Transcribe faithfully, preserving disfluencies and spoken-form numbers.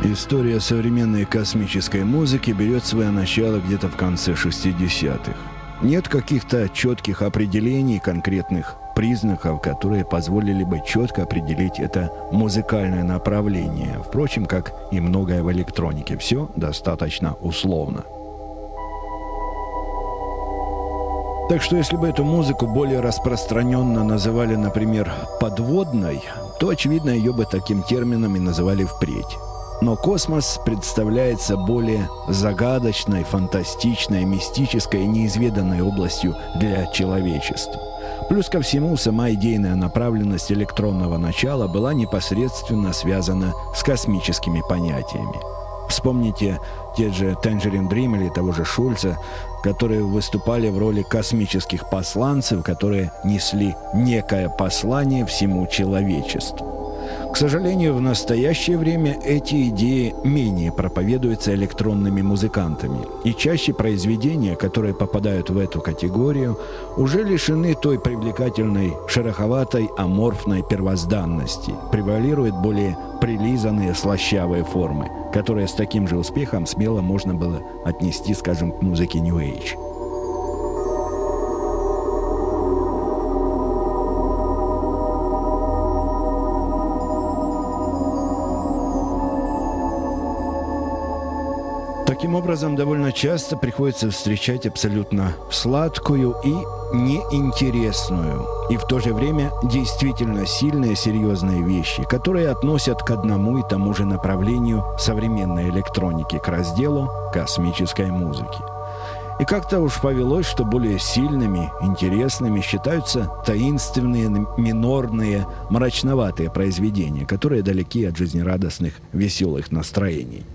История современной космической музыки берет свое начало где-то в конце шестидесятых. Нет каких-то четких определений, конкретных признаков, которые позволили бы четко определить это музыкальное направление. Впрочем, как и многое в электронике, все достаточно условно. Так что если бы эту музыку более распространенно называли, например, подводной, то, очевидно, ее бы таким термином и называли впредь. Но космос представляется более загадочной, фантастичной, мистической и неизведанной областью для человечества. Плюс ко всему, сама идейная направленность электронного начала была непосредственно связана с космическими понятиями. Вспомните те же Tangerine Dream или того же Шульца, которые выступали в роли космических посланцев, которые несли некое послание всему человечеству. К сожалению, в настоящее время эти идеи менее проповедуются электронными музыкантами, и чаще произведения, которые попадают в эту категорию, уже лишены той привлекательной, шероховатой, аморфной первозданности. Превалируют более прилизанные, слащавые формы, которые с таким же успехом смело можно было отнести, скажем, к музыке New Age. Таким образом, довольно часто приходится встречать абсолютно сладкую и неинтересную, и в то же время действительно сильные, серьезные вещи, которые относят к одному и тому же направлению современной электроники, к разделу космической музыки. И как-то уж повелось, что более сильными, интересными считаются таинственные, минорные, мрачноватые произведения, которые далеки от жизнерадостных, веселых настроений.